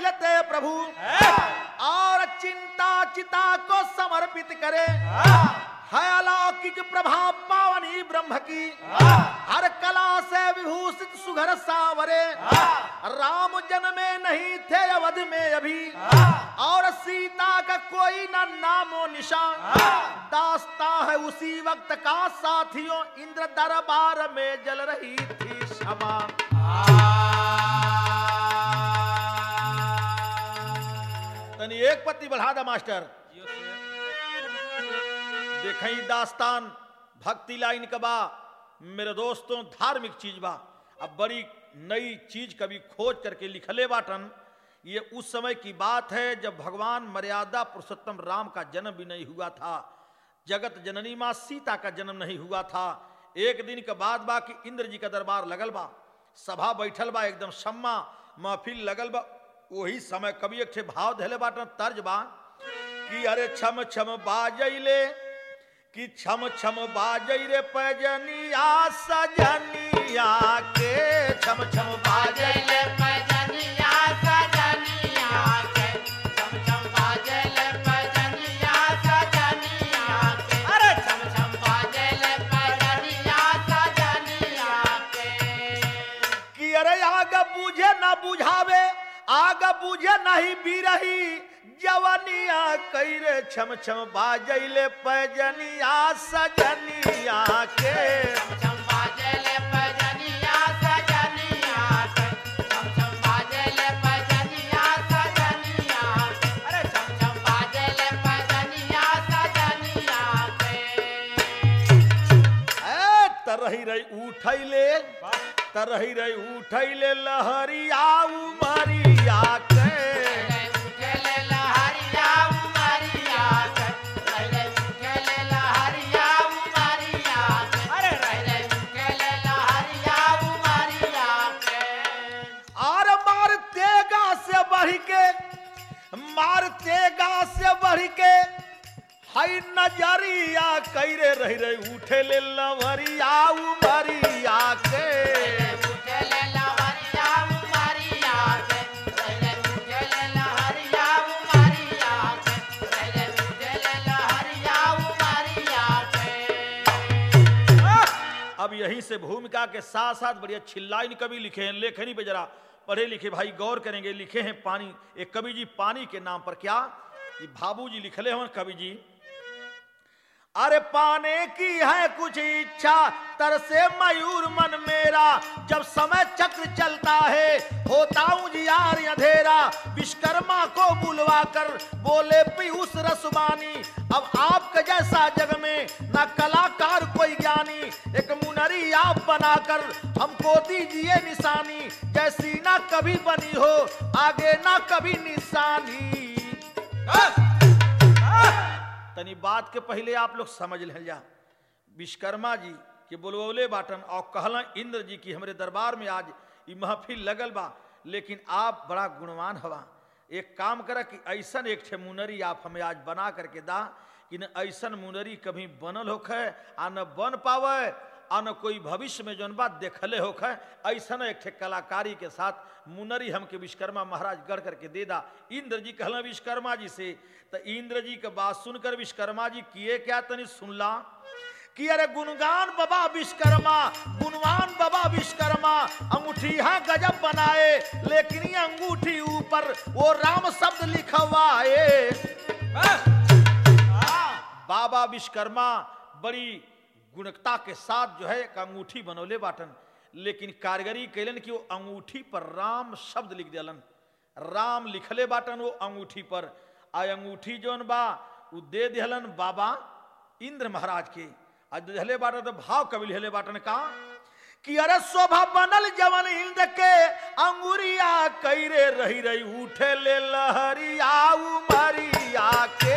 देते प्रभु और चिंता चिता को समर्पित करे। है अलौकिक प्रभाव पावनी ब्रह्म की, हर कला से विभूषित सुघर सावरे। राम जन्मे नहीं थे अवध में अभी, और सीता का कोई न नामो निशान। दास्ता है उसी वक्त का साथियों, इंद्र दरबार में जल रही थी क्षमा। तनी एक पत्ती बढ़ा दा मास्टर। देखई दास्तान भक्ति लाइन का बा मेरे दोस्तों, धार्मिक चीज बा। अब बड़ी नई चीज कभी खोज करके लिखले बाटन। ये उस समय की बात है जब भगवान मर्यादा पुरुषोत्तम राम का जन्म भी नहीं हुआ था, जगत जननी मां सीता का जन्म नहीं हुआ था। एक दिन के बाद बा कि इंद्र जी का दरबार लगल बा, सभा बैठल बा, एकदम सम्मा महफिल लगल बा। वही समय कभी एक भाव धैले बाटन, तर्ज बा कि अरे छम छम बाजैले, कि छम छम बाजै रे पैजनिया सजनिया के। छम छम बाजै रे पैजनिया सजनिया के, छम छम बाजै रे पैजनिया सजनिया के। अरे छम छम बाजै रे पैजनिया सजनिया के। कि अरे आग बुझे न बुझावे, आग बुझे नहीं बिरही जवनिया कैरे। छम छम बाजैले पैजनिया सजनिया के। छम छम बाजै रे पैजनिया सजनिया के, छम छम बाजै रे पैजनिया सजनिया के। अरे छम छम बाजै रे पैजनिया सजनिया के। तरही रही उठैले, तरही रही उठैले लहरिया उमरिया के। मारतेगा से बढ़ के हई नजरिया कैरे रही रही उठे ले लवरिया उमरिया के। उठे ले लहरिया उमरिया के, उठे ले लहरिया उमरिया के, उठे ले लहरिया उमरिया के। अब यहीं से भूमिका के साथ साथ बढ़िया छिल्लाइन कवि लिखे हैं, लेखनी पे जरा पढ़े लिखे भाई गौर करेंगे। लिखे हैं पानी, एक कवि जी पानी के नाम पर, क्या ये भाबू जी लिखले हैं कवि जी। अरे पाने की है कुछ इच्छा तरसे मयूर मन मेरा, जब समय चक्र चलता है होता हूं जियार अंधेरा। विश्वकर्मा को बुलवा कर बोले पीयूष रसवानी, अब आपके जैसा जग में न कलाकार कोई ज्ञानी। एक मुनरी आप बनाकर हमको दीजिए निशानी, जैसी ना कभी बनी हो आगे ना कभी निशानी। तनी बात के पहले आप लोग समझ ले जा। विश्वकर्मा जी के बोलवले बाटन और कहला इंद्र जी की हमरे दरबार में आज ये महफिल लगल बा, लेकिन आप बड़ा गुणवान हवा। एक काम करा कि ऐसन एक ठे मुनरी आप हमें आज बना करके दा कि न ऐसन मुनरी कभी बनल होखे आ न बन पावे, आ न कोई भविष्य में जौन बात देखले होखे। ऐसन एक ठे कलाकारी के साथ मुनरी हमके विश्वकर्मा महाराज गढ़ करके दे दा। इंद्र जी कहला विश्वकर्मा जी से, तो इंद्र जी के बात सुनकर विश्वकर्मा जी किए क्या, तनी सुनला कि अरे गुणगान बाबा विश्वकर्मा, गुणवान बाबा विश्वकर्मा। अंगूठी हाँ गजब बनाए, लेकिन ये अंगूठी ऊपर वो राम शब्द लिखवाए। बाबा विश्वकर्मा बड़ी गुणवत्ता के साथ जो है एक अंगूठी बनौले बाटन, लेकिन कारीगरी कैलन कि वो अंगूठी पर राम शब्द लिख दिलन। राम लिखले बाटन वो अंगूठी पर, आ अंगूठी जौन बा वो दे दिहलन बाबा इंद्र महाराज के। आज दिहले बाटन तो भाव कवि लिहले बाटन का कि अरे शोभा बनल जवन इंद्र के अंगुरिया कैरे रही रही उठे ले लहरिया उमरिया के।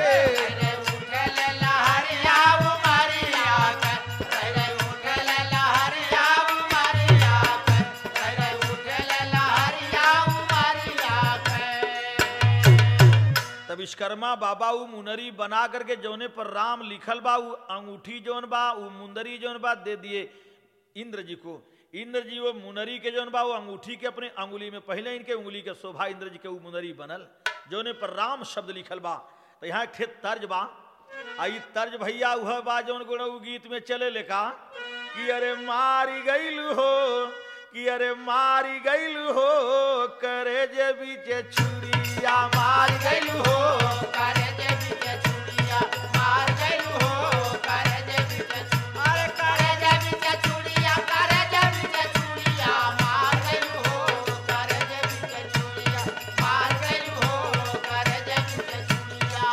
विश्वकर्मा बाबा उ मुनरी बना करके जौने पर राम लिखल बा उ अंगूठी जौन बा उ मुंदरी जौन बा दे दिए इंद्र जी को। इंद्र जी वो मुनरी के जौन बा वो अंगूठी के अपने अंगुली में पहले इनके उंगली के शोभा इंद्र जी के वो मुनरी बनल जौने पर राम शब्द लिखल बा। तो यहाँ एक तर्ज बा आई तर्ज भैया वह बा जौन गुण गीत में चले लेका कि अरे मारी गईल हो कि अरे मारी गईल हो करे जे बीचे छुरिया मारी गईल हो करे जे बीचे छुरिया मार गइल हो करे जे बीचे अरे करे जे बीचे छुरिया करे जे बीचे छुरिया मार गइल हो करे जे बीचे छुरिया मार गइल हो करे जे बीचे छुरिया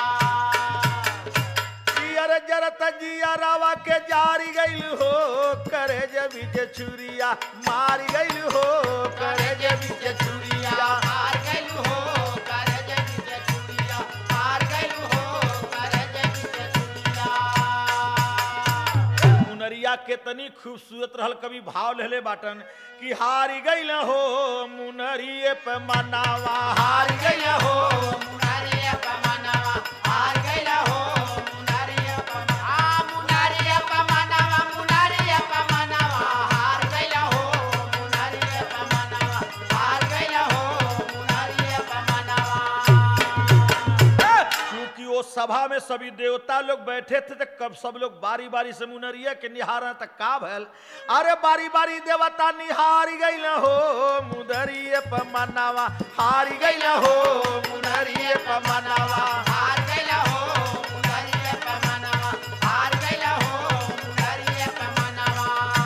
कि अरे जरत जिया रावा के जारी गईल हो करे जे बीचे छुरिया मारी गईल हो करे जे बीचे छुरिया मार गइल हो करे जे बीचे छुरिया मार गइल हो करे जे बीचे छुरिया मुनरिया केतनी खूबसूरत रहल कवि भाव लेले बाटन कि हारी गईल हो मुनरिए पे मनावा हारी गईल हो मुनारिया पमनावा हार गइला हो मुनारिया पमनावा मुनारिया पमनावा हार गइला हो मुनारिया पमनावा हार गइला हो मुनारिया पमनावा क्योंकि वो सभा में सभी देवता लोग बैठे थे तो कब सब लोग बारी बारी से मुनरिया के निहार तक का भल अरे बारी बारी देवता निहारी गईल हो मुनरिए पे मनावा हारी गईल हो मुनरिए पे मनावा हार गइला हो मुनारिया पमनावा हार गइला हो मुनारिया पमनावा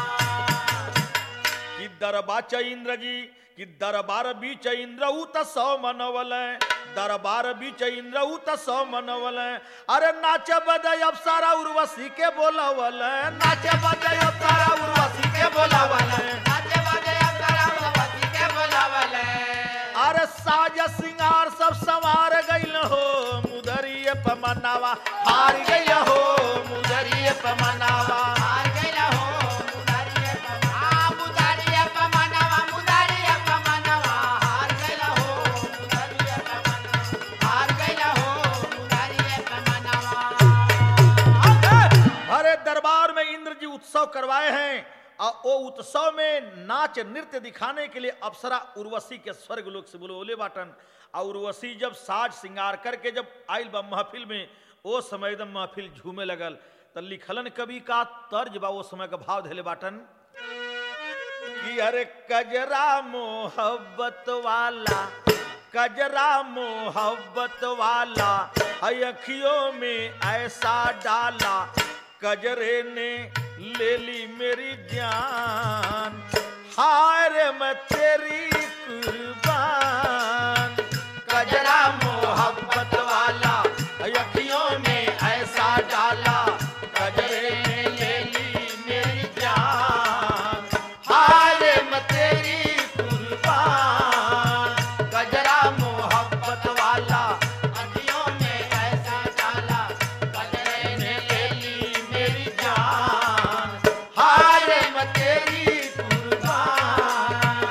कि दरबा च इंद्र जी कि दरबार बीच इंद्र उत सौ मनवल दरबार बीच इंद्र उत सौ मनवल अरे नाच बदय अप्सरा उर्वशी के बोलवल नाच बदय अप्सरा उर्वशी के बोलवल नाचे बाजे अप्सरा उर्वशी के बोलावले अरे साज सिंगार सब संवार गइल हो मुदरिए पे मनावा हार गइल हो मुदरिए पे मनावा हार गइला हो मुनारिया पमनावा मुनारिया पमनावा मुनारिया पमनावा हार गइला हो मुनारिया पमनावा हार गइला हो मुनारिया पमनावा अरे दरबार में इंद्र जी उत्सव करवाए हैं और वो उत्सव में नाच नृत्य दिखाने के लिए अप्सरा उर्वशी के स्वर्ग लोक से बोले बाटन और उर्वशी जब साज श्रृंगार करके जब आयल बा महफिल में वो समय एकदम महफिल झूमे लगल तो लिखलन कवि का तर्ज बा वो समय का भाव धैले बाटन कि अरे कजरा मोहब्बत वाला कजरा मोहब्बत वाला अखियों में ऐसा डाला कजरे ने ले ली मेरी जान हाय रे मैं तेरी कुर्बान कजरा मोहब्बत वाला अखियों में ऐसा डाला कजरे ने ले ली मेरी जान हाय रे मैं तेरी कुर्बान कजरा मोहब्बत वाला अखियों में ऐसा डाला कजरे ने ले ली मेरी जान हाय रे मैं तेरी कुर्बान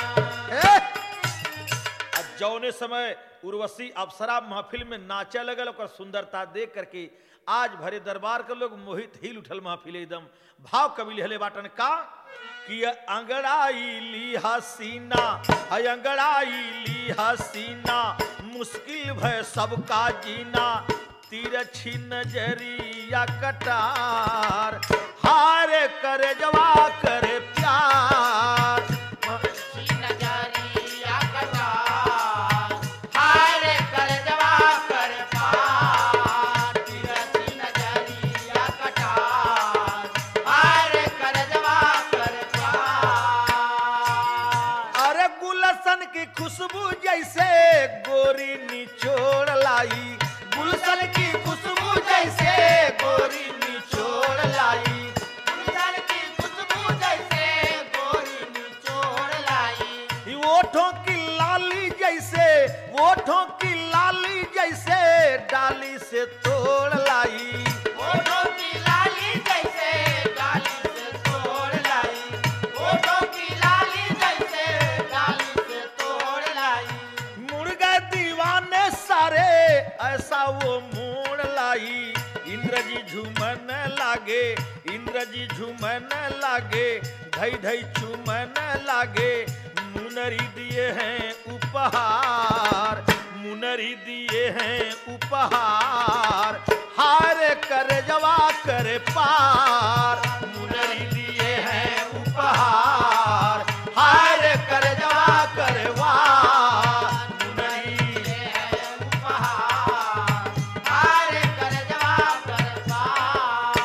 जौने समय उर्वशी अप्सरा महफिल में नाचे लगल और सुंदरता देख करके आज भरे दरबार के लोग मोहित हिल उठल महफिल एकदम भाव कवि लिहले बाटन का कि अंगड़ाई ली हसीना अंगड़ाई ली हसीना मुश्किल भय सबका जीना तिरछी नजरिया कटार हारे करे जवा करे प्यार नजरिया कटार हाय रे कर जवा कर पार तिरछी नजरिया कटार हाय रे कर जवा कर पार अरे गुलशन की खुशबू जैसे गोरी निचोड़ लाई गुलशन की खुशबू जैसे गोरी निचोड़ लाई गुलशन की खुशबू जैसे गोरी निचोड़ लाई ओठों की लाली जैसे ओठों की लाली जैसे डाली से तोड़ लाई ओठों की लाली जैसे डाली से तोड़ लाई ओठों की लाली जैसे डाली से तोड़ लाई मुर्गा दीवाने सारे ऐसा वो मोड़ लाई इंद्र जी झूमन लागे इंद्र इंद्र जी झूमन लागे, धई धई चूमन लागे, मुनरी दिए हैं उपहार, मुनरी दिए हैं उपहार, हार कर जवा कर पार, मुनरी दिए हैं उपहार, हार कर जवा कर वार, मुनरी दिए हैं उपहार, हार कर जवा कर पार।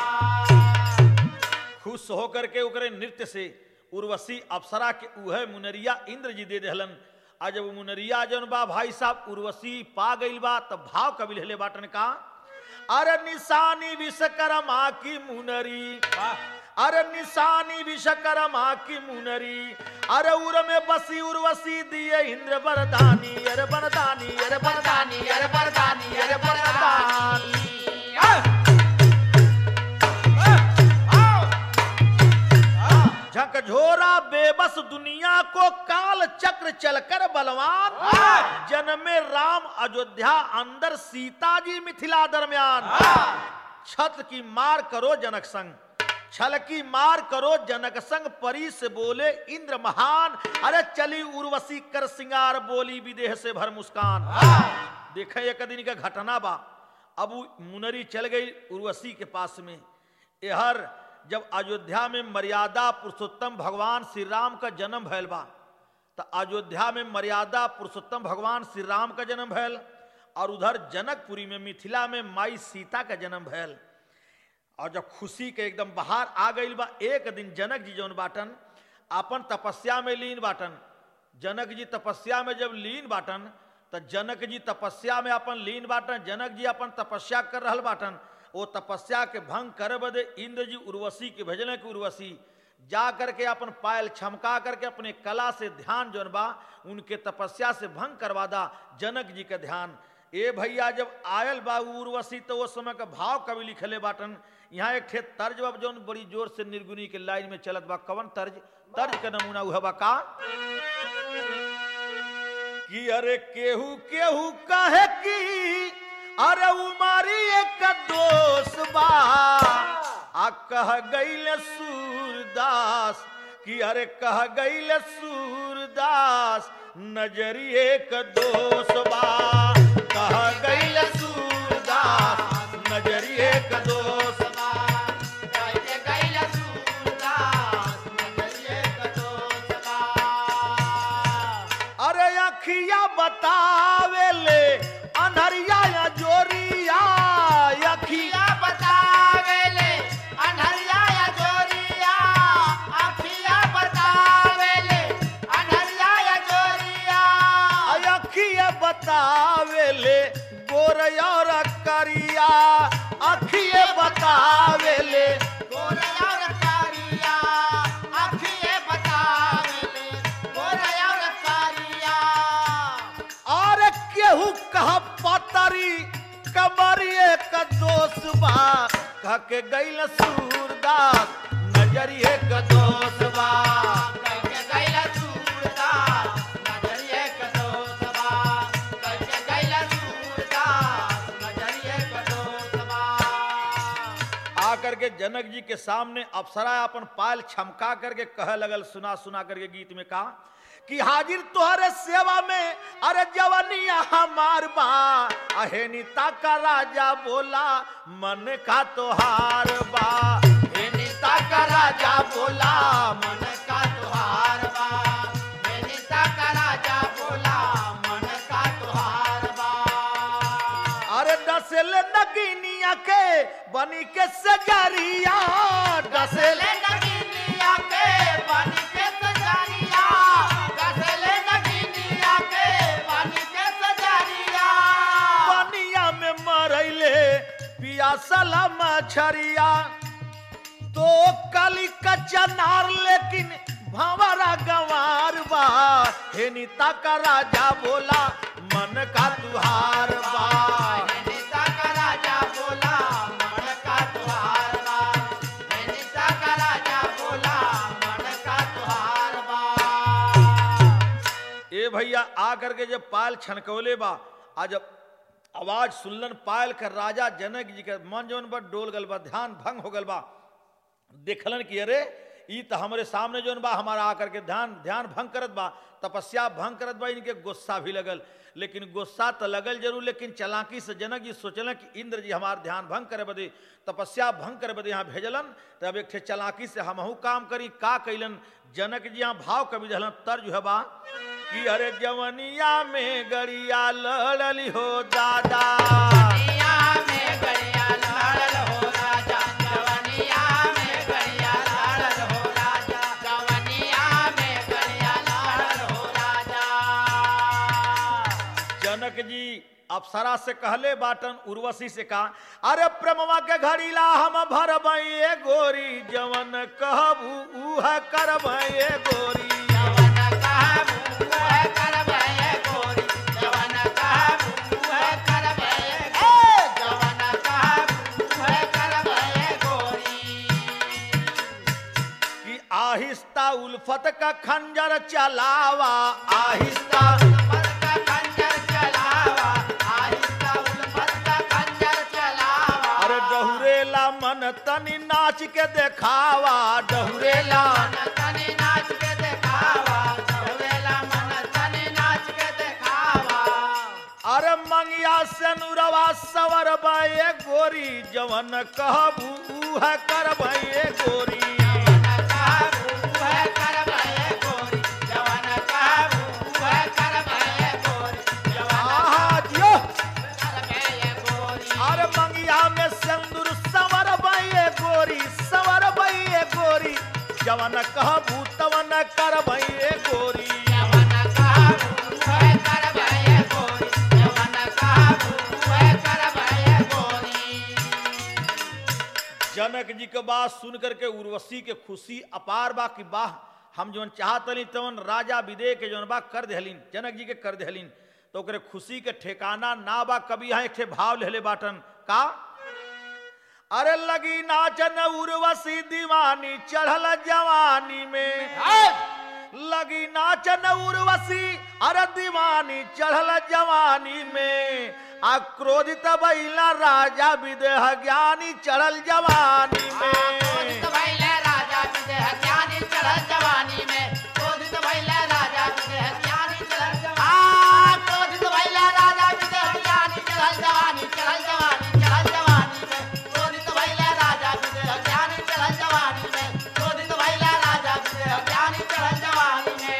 खुश होकर के ओकरे नृत्य से उर्वशी अप्सरा के उहे मुनरिया इंद्र जी दे देहलन। आ जब मुनरिया जौन बा भाई साहब उर्वशी पा गईल बा तब भाव कवि लेले बाटन का, अरे निशानी विश्वकर्मा की मुनरी, अरे निशानी विश्वकर्मा की मुनरी, अरे उर में बसी उर्वशी दिए इंद्र वरदानी, अरे वरदानी, अरे वरदानी, अरे वरदानी, अरे वरदानी। झकझोरा बेबस दुनिया को काल चक्र चलकर बलवान, जन्मे राम अयोध्या अंदर सीता जी मिथिला दरमियान, छत की मार करो जनक संग, छल की मार करो जनक संग, परी से बोले इंद्र महान, अरे चली उर्वशी कर सिंगार, बोली विदेह से भर मुस्कान। देखे एक दिन का घटना बा, अब मुनरी चल गई उर्वशी के पास में। यहर जब अयोध्या में मर्यादा पुरुषोत्तम भगवान श्री राम का जन्म भैल बा, तो अयोध्या में मर्यादा पुरुषोत्तम भगवान श्री राम का जन्म भैल, और उधर जनकपुरी में मिथिला में माई सीता का जन्म भैल। और जब खुशी के एकदम बाहर आ गई बा, एक दिन जनक जी जौन बाटन अपन तपस्या में लीन बाटन, जनक जी तपस्या में जब लीन बाटन, तो जनक जी तपस्या में अपन लीन बाटन, जनक जी अपन तपस्या कर रहल बाटन। वो तपस्या के भंग करे बदे इंद्र जी उर्वशी के भेजने की उर्वशी जा करके अपन पायल छमका करके अपने कला से ध्यान जौन बा उनके तपस्या से भंग करवा दा जनक जी का ध्यान। ए भैया जब आयल बा उर्वशी तो वो समय का भाव कवि लिखले बाटन। यहाँ एक ठे तर्ज बा जौन बड़ी जोर से निर्गुणी के लाइन में चलत बा। कवन तर्ज? तर्ज का नमूना हुआ बा का कि अरे केहू केहू कहे की अरे उमारी एक दोष बा, आ कह गईल सूरदास कि अरे कह गईल सूरदास नजरिए का दोष बा, कह गईल सूरदास नजरिए का दोष बा, कह गईल सूरदास नजरिए का दोष बा। अरे अखिया बतावे ले अनहरिया या जोरिया, अखिया बतावेले अनहरिया या जोरिया, अखिया बतावेले अनहरिया या जोरिया, अखिया बतावेले गोरया और करिया, अखिया बतावेले गोरया और करिया, अखिया बतावेले गोरया और करिया। और केहू कहा पतरी कमरिए का दोष बा, कह के गईल सूरदास नजरिए का दोष बा, कह के गईल सूरदास नजरिए का दोष बा, कह के गईल सूरदास नजरिए का दोष बा। आकर के जनक जी के सामने अप्सरा अपन पायल छमका करके कह लगल, सुना सुना करके गीत में कहा कि हाजिर तोहरे सेवा में अरे जवानिया हमार बा, अहे नीता का राजा बोला मन का तोहार बा, हे नीता का राजा बोला मन का तोहार बा, हे नीता का राजा बोला मन का तोहार बा। अरे डसेले नगीनिया के बनी के सजरिया, डसेले नगीनिया के बनी के सजरिया, डसेले नगीनिया के बनी के सजरिया, पानिया में मरैले पियासला मछरिया, तो कली कच्चा नार लेकिन भंवरा गंवार बा, हे नीता का राजा बोला मन का तुहार बा, हे नीता का राजा बोला मन का तुहार बा, हे नीता का राजा बोला मन का तुहार बा। ए भैया आ करके जब पायल छनकौले बा, आ जब आवाज सुनलन पायल कर राजा जनक जी के मन जौन बा डोल गल बा, ध्यान भंग हो गल बा। देखलन कि अरे ई तो हमारे सामने जो बा हमारा आकर के ध्यान भंग करत बा, तपस्या भंग करत बा, इनके गुस्सा भी लगल। लेकिन गुस्सा तो लगल जरूर, लेकिन चालाकी से जनक जी सोचलन कि इंद्र जी हमार ध्यान भंग करे बदे, तपस्या भंग करे बदे यहाँ भेजलन, तब एक ठे चालाकी से हमहू काम करी। का कैलन जनक जी यहाँ भाव कवि दहलन, तर्ज है बा कि अरे जवनिया में गड़िया लड़ली हो दादा, जवनिया में गड़िया लड़ल हो राजा, जवनिया में गड़िया लड़ल हो राजा, जवनिया में गड़िया लड़ल हो राजा। जनक जी अप्सरा से कहले बाटन, उर्वशी से कहा अरे प्रेमवा के घड़ीला हम भरबई गोरी, जवन कहबू उह करबई गोरी। जवन कहबू उह करबई गोरी, जवन कहबू उह करबई गोरी, जवन कहबू उह करबई गोरी। कि आहिस्ता उल्फत का खंजर चलावा, आहिस्ता उल्फत का खंजर चलावा, आहिस्ता उल्फत का खंजर चलावा। अरे डहुरेला मन तनी नाच के देखावा, डहुरेला मन तनी नाच के देखावा, डहुरेला मन तनी नाच के देखावा। अरे मंगिया से नुरवा सवर बे गोरी, जवन कहबू उह करबई गोरी। जवन कहबू उह करबई गोरी, जवन कहबू उह करबई गोरी, जवन आहा दियो। करबई गोरी। अरे मंगिया में सिंदूर सवर बे गोरी, सवर बे गोरी, जवन कहबू तवन करबई गोरी। जवन कहबू उह करबई गोरी, जवन कहबू उह करबई गोरी। जनक जी के बात सुन करके उर्वशी के खुशी अपार बा कि वाह, हम जौन चाहतली तवन राजा विदे के जौन बा कर देहलिन, जनक जी के कर देहलिन, तो ओकरे खुशी के ठेकाना ना बा। कभी यहाँ एक ठे भाव लेले बाटन का अरे लगी नाचन उर्वशी दीवानी चढ़ल जवानी में, लगी नाचन उर्वशी अरे दीवानी चढ़ल जवानी में, आ क्रोधित भइला राजा विदेह ज्ञानी चढ़ल जवानी में। क्रोधित भइले राजा विदेह ज्ञानी चढ़ल जवानी में, क्रोधित भइले राजा विदेह ज्ञानी चढ़ल जवानी। क्रोधित भइले राजा विदेह ज्ञानी चढ़ल जवानी, चढ़ल जवानी, चढ़ल जवानी में, क्रोधित भइले राजा विदेह ज्ञानी चढ़ल जवानी में, क्रोधित भइले राजा विदेह ज्ञानी चढ़ल जवानी में।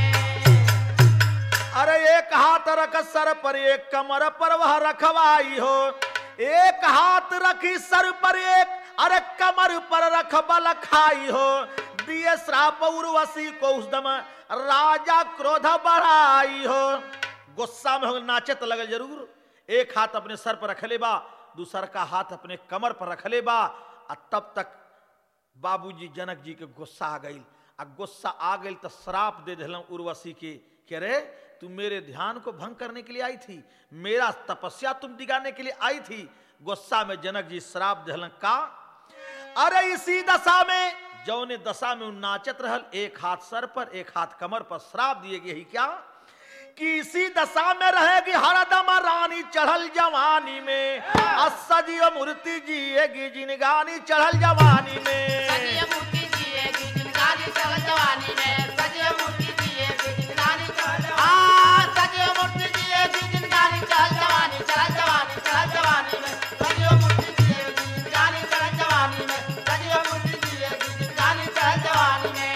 अरे एक हाथ रख सर पर, एक कमर पर वह रखवाई हो, एक हाथ रखी सर पर, एक अरे कमर पर रख बल खाई हो। दिए श्राप उर्वशी को उस दम राजा क्रोध बढ़ाई हो। गुस्सा में हो नाचत लगल जरूर, एक हाथ अपने सर पर रख ले बा, दूसर का हाथ अपने कमर पर रख ले बा। तब तक बाबूजी जनक जी के गुस्सा आ गई, गुस्सा आ गई तो श्राप दे दिल उर्वशी के, कह रहे तू मेरे ध्यान को भंग करने के लिए आई थी, मेरा तपस्या तुम दिगाने के लिए आई थी। गुस्सा में जनक जी श्राप दिलन का अरे इसी दशा में, जौने दशा में नाचत रहल, एक हाथ सर पर एक हाथ कमर पर, श्राप दिए गए ही क्या कि इसी दशा में रहेगी हरदम रानी चढ़ल जवानी में, सजीव मूर्ति जिएगी जिनगानी चढ़ल जवानी में। सजीव मूर्ति जिएगी जिनगानी चढ़ल जवानी में, सजीव मूर्ति जिएगी जिनगानी चढ़ल जवानी, सजीव मूर्ति जिएगी जिनगानी चढ़ल जवानी, चढ़ल जवानी, चढ़ल जवानी में, सजीव मूर्ति जिएगी जिनगानी चढ़ल जवानी में, सजीव मूर्ति जिएगी जिनगानी चढ़ल जवानी में।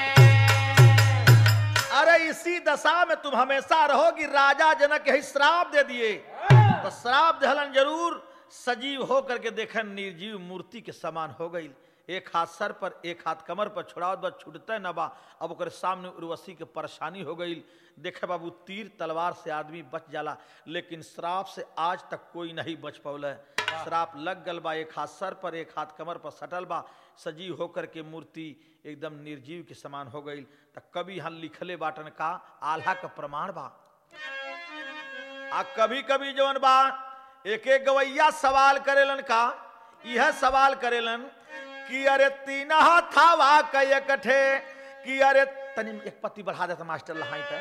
अरे इसी दशा में तुम हमेशा रहोगी, राजा जनक यही श्राप दे दिए। तो श्राप दहलन जरूर, सजीव होकर के देखन निर्जीव मूर्ति के समान हो गई। एक हाथ सर पर एक हाथ कमर पर, छुड़ावत बा छूटते न बा। अब ओकर सामने उर्वशी के परेशानी हो गई। देखे बाबू तीर तलवार से आदमी बच जाला, लेकिन श्राप से आज तक कोई नहीं बच पौले। श्राप लग गल बा, एक हाथ सर पर एक हाथ कमर पर सटल बा, सजीव होकर के मूर्ति एकदम निर्जीव के समान हो गई। तो कभी हम लिखले बाटन का आल्हा का प्रमाण बा। आ कभी कभी जवन बा एक एक गवैया सवाल करेलन का, यह सवाल करेलन कि अरे तीन हाथावा कय कठे, कि अरे तनी एक पत्ती बढ़ा देता मास्टर लहाई पे,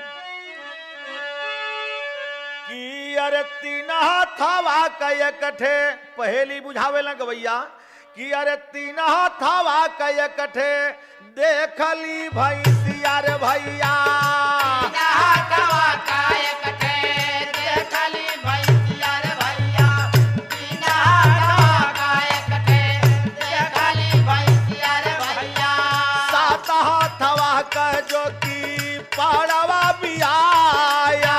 कि अरे तीन हाथावा कय कठे। पहेली बुझावेलन गवैया कि अरे तीन हथवा कठे देखली भैंसिया रे भैया सात हथवा का जो की पाड़वा बियाया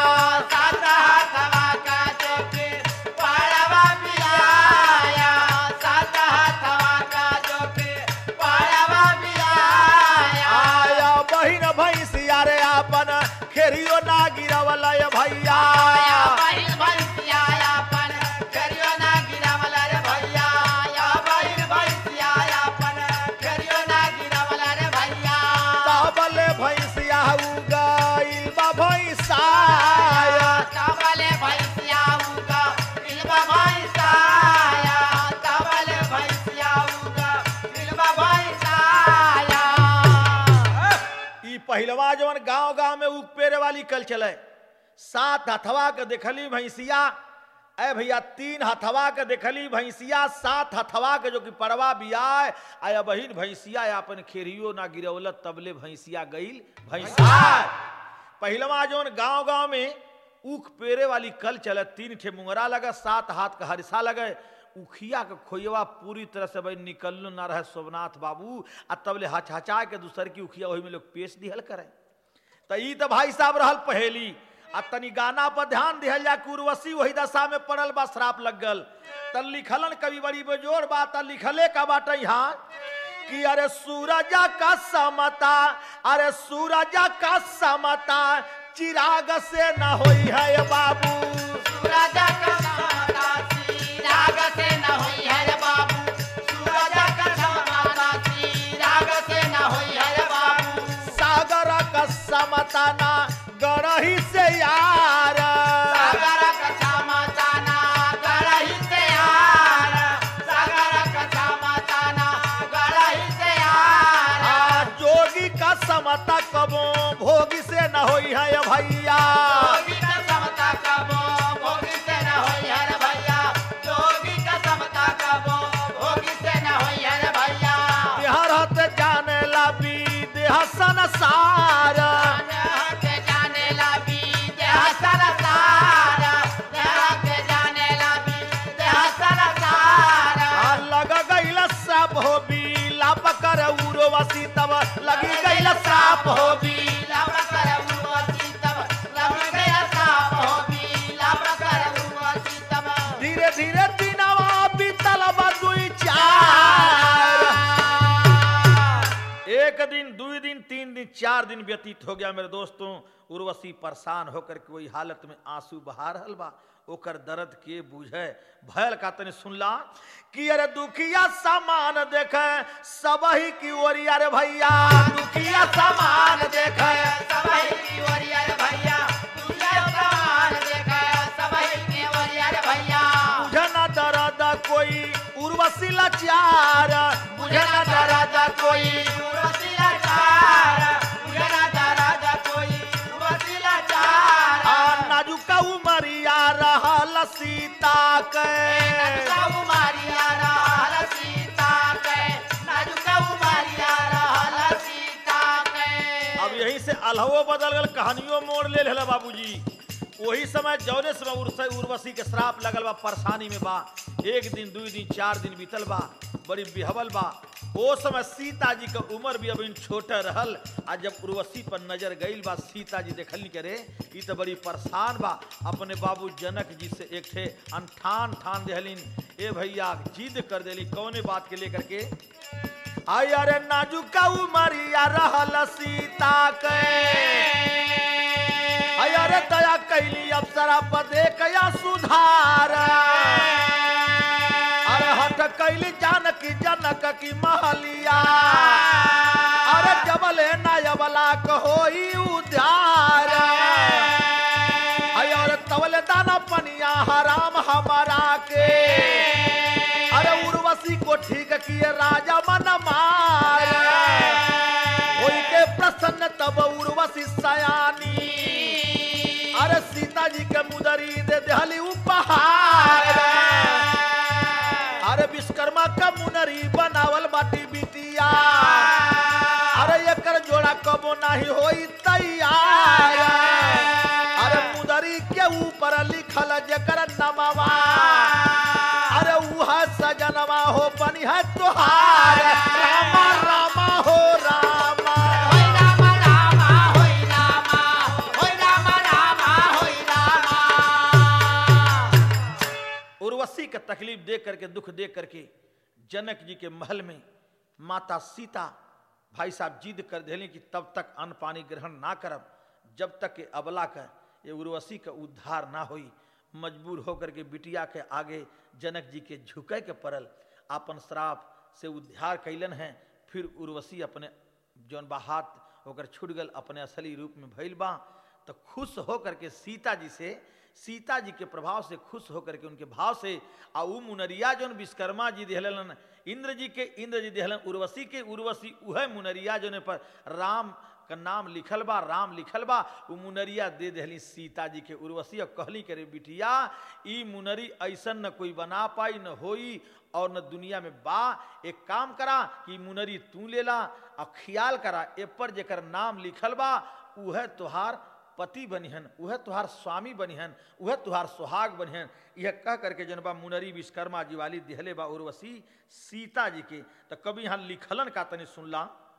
आया बहिन भैंसिया रे अपन खेरियो ना गिरवला भैया तबले भैंसिया उगाइल बा भैंसाया ई पहिलवा जवन गांव गांव में उग पेरे वाली कल चले सात हथवा के देखली भैंसिया ऐ भैया तीन हथवा के देखली भैंसिया सात हथवा के जो कि परवा बियाय आया बहिन भैंसिया अपन खेरियो ना गिरवलत तबले भैंसिया गईल भैंसा पहिलवा जवन गांव गांव में उख पेरे वाली कल चले तीन ठे मुंगरा लगे सात हाथ का हरिसा लगे उखिया के खोइवा पूरी तरह से भाई निकल ना रहे सोमनाथ बाबू आ तबले हचहचा के दूसर की उखिया वही में लोग पेश दिहल करे तो ई तो भाई साहब रहल पहेली आ तनी गाना पर ध्यान दिहल जा उर्वशी वही दशा में पड़ल बा श्राप लग गल त लिखलन कवि बड़ी बेजोड़ बात लिखले का बात यहाँ कि अरे सूरज का समता अरे सूरज का समता चिराग से न होई है बाबू सागर का समता ना गरही से यार जोगी का समता कबो भोगी से न होई है भैया बिहार हते जाने ला भी देह संसार लग गईल साप हो भी लाप कर उर्वशी तब लगी गईल साप हो भी धीरे धीरे दिनवा बीतल बा दुई चार एक दिन दुई दिन तीन दिन चार दिन व्यतीत हो गया मेरे दोस्तों उर्वशी परेशान होकर के वही हालत में आंसू बहा रहल बा ओकर दर्द के बुझे भयल का तने सुनला कि अरे दुखिया सामान देखे सबही की ओरिया रे भैया दुखिया सामान देखे बुझे ना दर्द कोई उर्वशी लाचार बुझे ना दर्द कोई नाजुका उमरिया रहल सीता के अब यहीं से अलहवो बदल गल कहानियों मोड़ ले लेला बाबूजी वही समय जौने समय उर्वशी के श्राप लगल बा परेशानी में बा एक दिन दुई दिन चार दिन बीतल बा बड़ी बिहवल बा ओ समय सीता जी का उम्र भी अभी छोटा रहल आ जब उर्वशी पर नजर गईल बा सीता जी देखली करे ई तो बड़ी परेशान बा अपने बाबू जनक जी से एक ठे अनठान ठान देहलिन ए भैया जिद कर देली कौने बात के लेकर के आई अरे नाजुका उमरिया रहल सीता के आई अरे दया कैली अप्सरा पर देखया सुधार अरे हट कैली जानकी जनक की महलिया अरे जबले नयबला होई उद्यार अरे तवले दाना पनिया हराम हमारा के अरे उर्वशी को ठीक किए राजा मन मार होई के प्रसन्न तब उर्वशी सयानी अरे सीता जी के मुदरी दे देहली उपहार अरे विश्वकर्मा का मुनरी कबो नहीं होई तैयार। अरे मुदरी के ऊपर लिखल जेकर नमवा, अरे उहा सजनवा हो बनी है तोहार। रामा रामा हो रामा, होई रामा रामा होई रामा, होई रामा रामा होई रामा। उर्वशी का तकलीफ देख करके, दुख देख करके जनक जी के महल में माता सीता भाई साहब जिद कर दिले कि तब तक अन्न पानी ग्रहण ना करब जब तक के अबला का ये उर्वशी का उद्धार ना होई। मजबूर होकर के बिटिया के आगे जनक जी के झुके के पड़ल, अपन श्राप से उद्धार कैलन है। फिर उर्वशी अपने जौन बा हाथ होकर छूट गल, अपने असली रूप में भइल बा। तो खुश होकर के सीता जी के प्रभाव से खुश होकर के उनके भाव से आ उ मुनरिया जौन विश्वकर्मा जी दिहलन इंद्र जी दिहलन उर्वशी के, उर्वशी उह मुनरिया जौन पर राम का नाम लिखल बा, राम लिखल बा, उ मुनरिया दे दिहली सीता जी के। उर्वशी और कहली करे बिटिया ई मुनरी ऐसन न कोई बना पाई न होई और न दुनिया में बा। एक काम करा कि मुनरी तू लेला और ख्याल करा ए पर जेकर नाम लिखल बा उह तोहार पति बनिहन, वह तुहार स्वामी बनिहन, वह तुहार सुहाग बनिहन। यह कह करके जनबा मुनरी विश्वकर्मा जी वाली दिहले बा उर्वशी सीता जी के। तो कभी यहाँ लिखलन का तनी सुनला।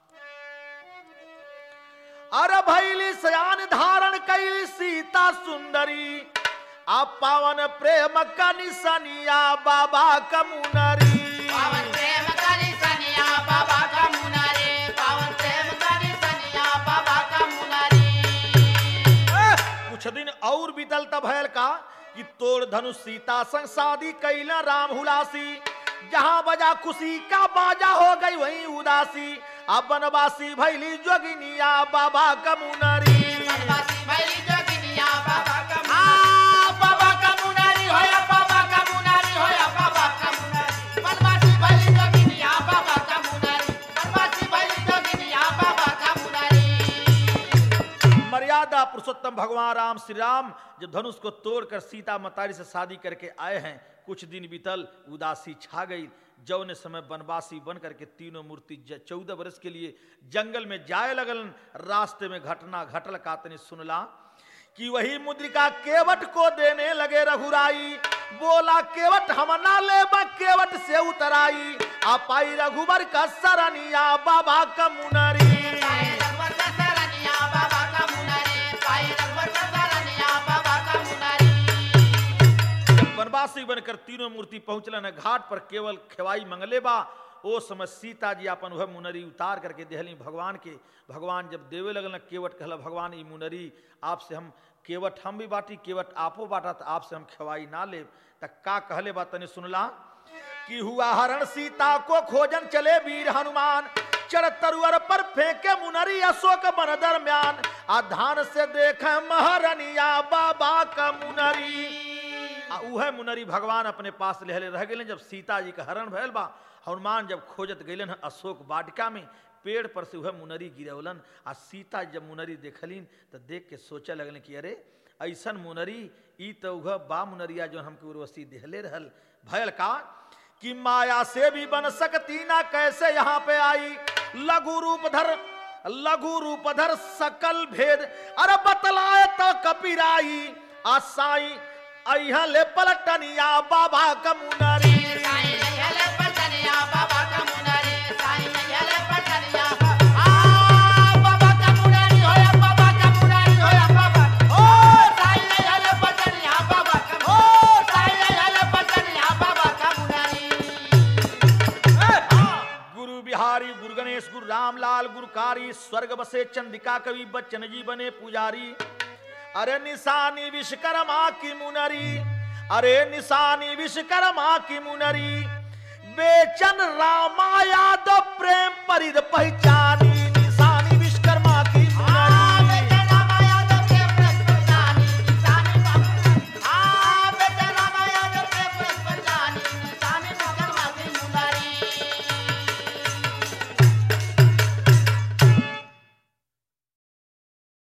अरे भैली सयान धारण कैली सीता सुंदरी, आप पावन प्रेम का निशानिया बाबा का मुनरी। पावन प्रेम का निशानिया बाबा का मुनरी, पावन प्रेम का निशानिया बाबा का मुनरी। कुछ दिन और बीतल तब भयल का कि तोड़ धनुष सीता संग शादी कैला राम हुलासी। जहां बजा खुशी का बाजा हो गई वहीं उदासी। अब बनवासी भैली जोगिनिया बाबा का मुनरी। बनवासी भैली जोगिनिया बाबा का मुनरी, बाबा का मुनरी होया, बाबा का मुनरी होया, बाबा का मुनरी। बनवासी भैली जोगिनिया बाबा का मुनरी, बनवासी भैली जोगिनिया बाबा का मुनरी। मर्यादा पुरुषोत्तम भगवान राम श्री राम जब धनुष को तोड़कर सीता मतारी से शादी करके आए हैं, कुछ दिन बीतल, उदासी छा गई। जौने समय वनवासी बन करके तीनों मूर्ति 14 वर्ष के लिए जंगल में जाए लगलन। रास्ते में घटना घटल का तने सुनला कि वही मुद्रिका केवट को देने लगे रघुराई। बोला केवट हम ना ले केवट से उतराई। आप आई रघुबर का सरनिया बाबा का मुनरी। वनवासी बनकर तीनों मूर्ति पहुंचलन घाट पर, केवल खेवाई मंगले बा। ओ समय सीता जी अपन वह मुनरी उतार करके देहली भगवान के। भगवान जब देवे लगल केवट कहला भगवान ई मुनरी आपसे हम केवट हम भी बाटी, केवट आपो बाटा, तो आपसे हम खेवाई ना ले। तक का कहले बा तने सुनला कि हुआ हरण सीता को खोजन चले वीर हनुमान। चढ़ तरुअर पर फेंके मुनरी अशोक वन दरम्यान। आधान से देखे महारनिया बाबा का मुनरी। उह मुनरी भगवान अपने पास लेहले रह गए। जब सीता जी का हरण भयल बा, हनुमान जब खोजत गइलन अशोक वाटिका में, पेड़ पर से वह मुनरी गिरवलन। आ सीता जब मुनरी देखलिन तो देख के सोचे लगलन कि अरे ऐसन मुनरी ई तो वह बा मुनरिया जो हमके उर्वशी देहले रहल। भयल का कि माया से भी बन सकती ना कैसे यहाँ पे आई। लघु रूप धर सकल भेद अरे बतलाए तो कपिराई। आसाई अइहले पलटनिया बाबा का मुनरी। गुरु बिहारी गुरु गणेश गुरु रामलाल गुरुकारी स्वर्ग बसे चंदिका कवि बच्चन जी बने पुजारी। अरे निशानी विश्वकर्मा की मुनरी, अरे निशानी विश्वकर्मा की मुनरी। बेचन रामा यादव प्रेम परिद पहचानी।